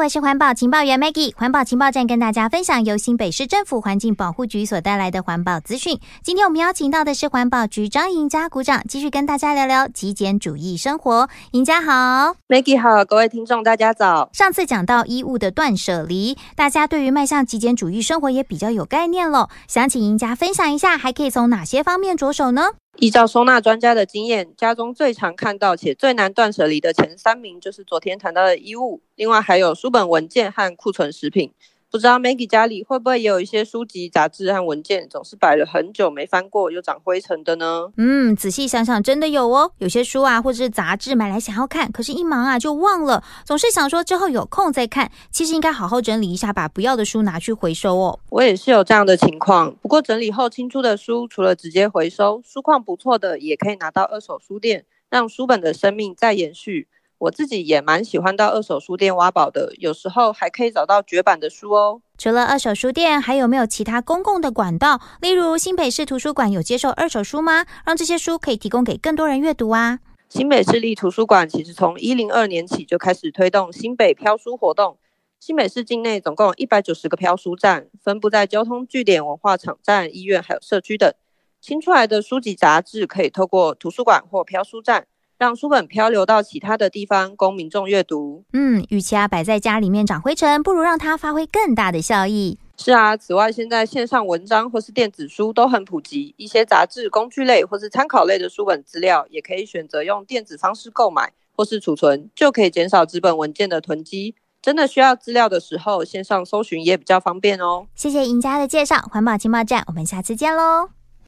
我是环保情报员 Maggie。 环保情报站跟大家分享由新北市政府环境保护局所带来的环保资讯。今天我们邀请到的是环保局张盈嘉股长，继续跟大家聊聊极简主义生活。盈嘉好。 Maggie 好，各位听众大家早。 上次讲到衣物的断舍离，大家对于迈向极简主义生活也比较有概念了，想请盈嘉分享一下还可以从哪些方面着手呢？ 依照收纳专家的经验，家中最常看到且最难断舍离的前3名就是昨天谈到的衣物，另外还有书本文件和库存食品。不知道 Maggie 家里会不会也有一些书籍杂志和文件总是摆了很久没翻过又长灰尘的呢？ 仔细想想真的有哦，有些书啊或者是杂志买来想要看，可是一忙啊就忘了，总是想说之后有空再看，其实应该好好整理一下，把不要的书拿去回收哦。 我也是有这样的情况，不过整理后清出的书除了直接回收，书况不错的也可以拿到二手书店，让书本的生命再延续。我自己也蛮喜欢到二手书店挖宝的，有时候还可以找到绝版的书哦。 除了二手书店，还有没有其他公共的管道？例如新北市图书馆有接受二手书吗？让这些书可以提供给更多人阅读啊。 新北市立图书馆其实从102年起就开始推动新北漂书活动。新北市境内总共有190个漂书站，分布在交通据点、文化场站、医院还有社区等。新出来的书籍杂志可以透过图书馆或漂书站，让书本漂流到其他的地方供民众阅读。 与其摆在家里面长灰尘，不如让它发挥更大的效益。 是啊，此外现在线上文章或是电子书都很普及，一些杂志、工具类或是参考类的书本资料也可以选择用电子方式购买或是储存，就可以减少纸本文件的囤积。真的需要资料的时候，线上搜寻也比较方便哦。 谢谢盈嘉的介绍，环保情报站，我们下次见喽。